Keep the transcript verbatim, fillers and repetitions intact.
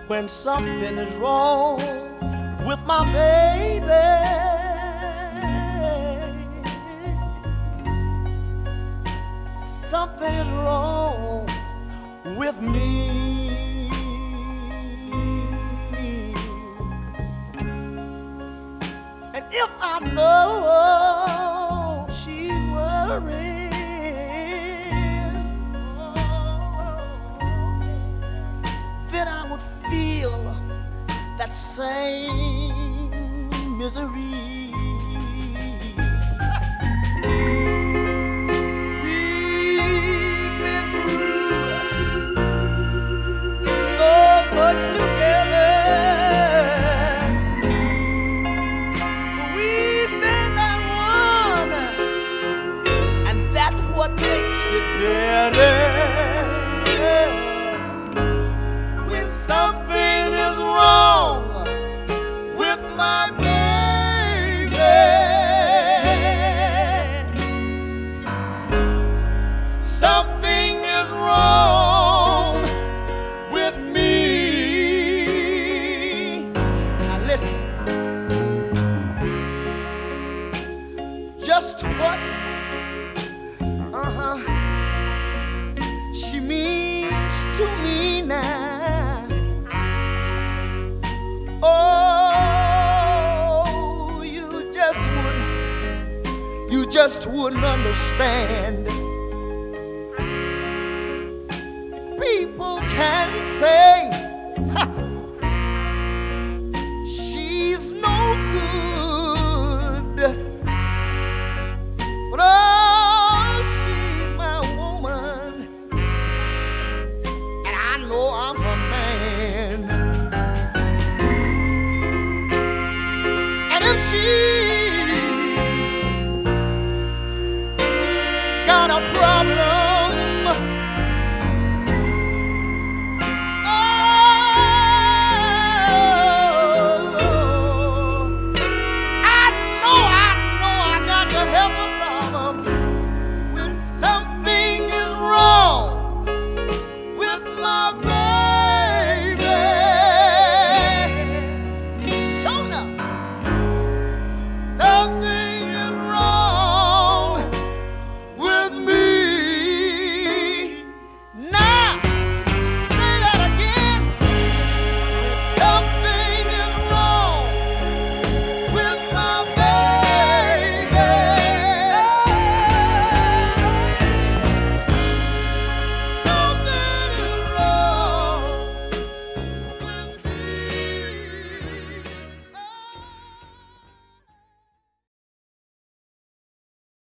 when something is wrong with my baby. Something is wrong with me. And if I know she's worried, then I would feel that same misery. We've been through so much together. We stand by one, and that's what makes it better. Something is wrong with my baby. Something is wrong with me. Now listen. Just what uh-huh she means to me now. Oh, you just wouldn't, you just wouldn't understand. People can say, ha, she's no good, but oh, she's my woman, and I know I'm her man. She's got a problem.